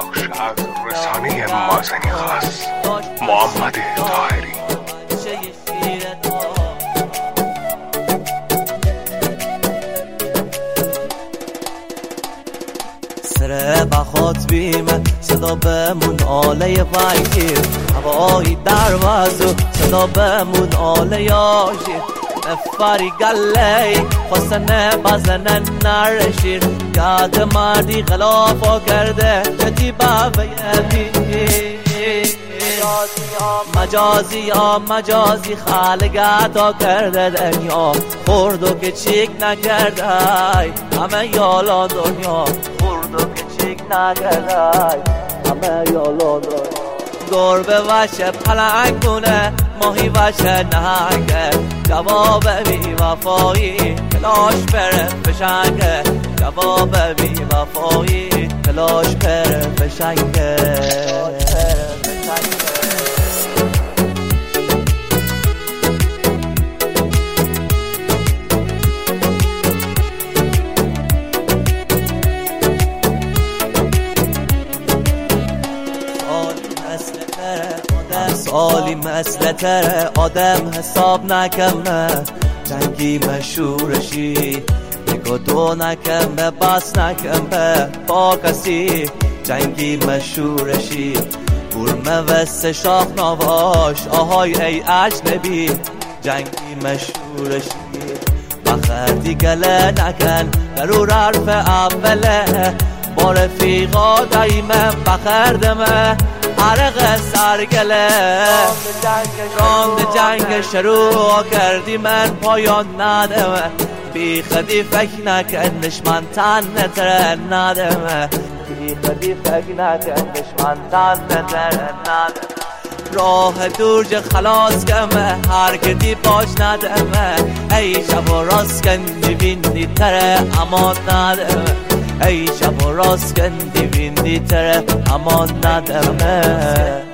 بخش از رسانه مازنی خاص محمد طاهری. سر بخات بیمه صدا بمون آله وحید هوایی دروازو صدا بمون آله یاشید نفری گله خواستنه بزنن نرشیر یاد مردی غلافا کرده جدی بابه مجازی خالق عطا کرده دنیا خوردو که چیک نکرده همه یالا دنیا خوردو که چیک نکرده همه یالا دنیا گربه وشه پلنگ کنه ماهی وشه نهنگه جواب بی وفایی کلاش بره فشنگه جواب بی وفایی کلاش بره فشنگه سالی مثل تره آدم حساب نکنه جنگی مشورشی نگو دو نکنه بس نکنه با کسی جنگی مشورشی برمه وست شاخ نواش آهای ای اجنبی جنگی مشورشی بخردی گله نکن ضرور حرف اوله با رفیقا دایمه بخردمه عرق سرگله راند جنگ شروع کردی من پایان ندمه بی خدی فکر نکنش من تن نتره ندمه بی خدی فکر نکنش من تن نتره ندمه راه دور خلاص کمه هر کدی باش ندمه ای شب و راست کندی بینی تره امان ندمه ای شب و راست کندی بینی تره امان ندمه